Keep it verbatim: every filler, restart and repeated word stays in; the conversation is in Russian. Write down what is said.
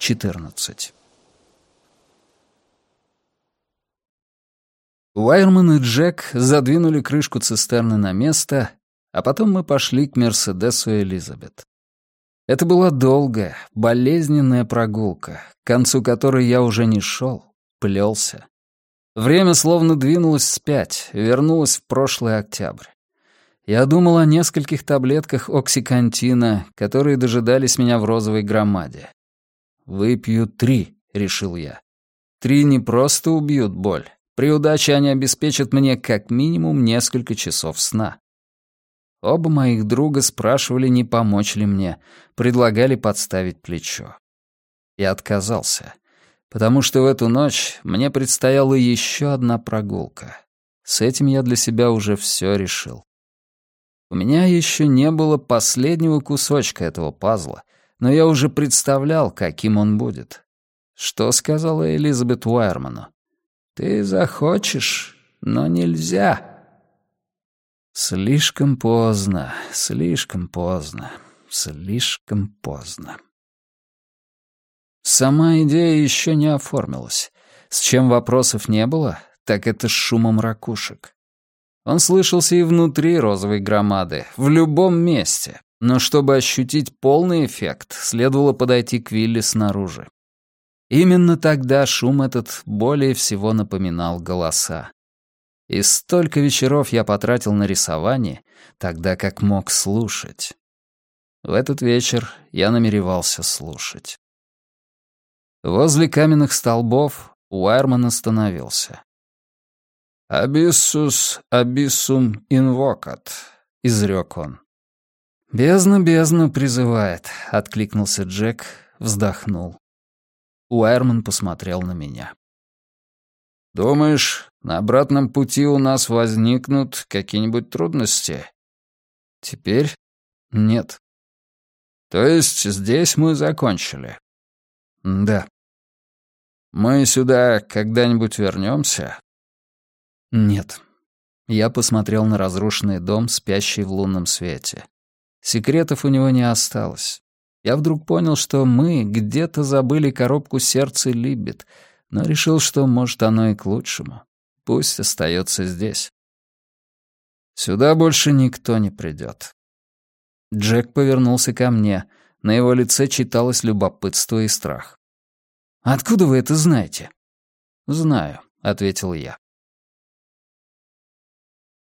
четырнадцать. Уайерман и Джек задвинули крышку цистерны на место, а потом мы пошли к Мерседесу Элизабет. Это была долгая, болезненная прогулка, к концу которой я уже не шел, плелся. Время словно двинулось вспять, вернулось в прошлый октябрь. Я думал о нескольких таблетках оксикантина, которые дожидались меня в розовой громаде. «Выпью три», — решил я. «Три не просто убьют боль. При удаче они обеспечат мне как минимум несколько часов сна». Оба моих друга спрашивали, не помочь ли мне, предлагали подставить плечо. Я отказался, потому что в эту ночь мне предстояла еще одна прогулка. С этим я для себя уже все решил. У меня еще не было последнего кусочка этого пазла, но я уже представлял, каким он будет. Что сказала Элизабет Уайерману? «Ты захочешь, но нельзя». Слишком поздно, слишком поздно, слишком поздно. Сама идея еще не оформилась. С чем вопросов не было, так это с шумом ракушек. Он слышался и внутри розовой громады, в любом месте, но чтобы ощутить полный эффект, следовало подойти к Вилли снаружи. Именно тогда шум этот более всего напоминал голоса. И столько вечеров я потратил на рисование, тогда как мог слушать. В этот вечер я намеревался слушать. Возле каменных столбов Уайерман остановился. «Абиссус абиссум инвокат», — изрек он. «Бездна бездну призывает», — откликнулся Джек, вздохнул. Уайерман посмотрел на меня. «Думаешь, на обратном пути у нас возникнут какие-нибудь трудности?» «Теперь нет». «То есть здесь мы закончили?» «Да». «Мы сюда когда-нибудь вернемся?» «Нет». Я посмотрел на разрушенный дом, спящий в лунном свете. Секретов у него не осталось. Я вдруг понял, что мы где-то забыли коробку сердца Либбит, но решил, что, может, оно и к лучшему. Пусть остается здесь. Сюда больше никто не придет. Джек повернулся ко мне. На его лице читалось любопытство и страх. «Откуда вы это знаете?» «Знаю», — ответил я.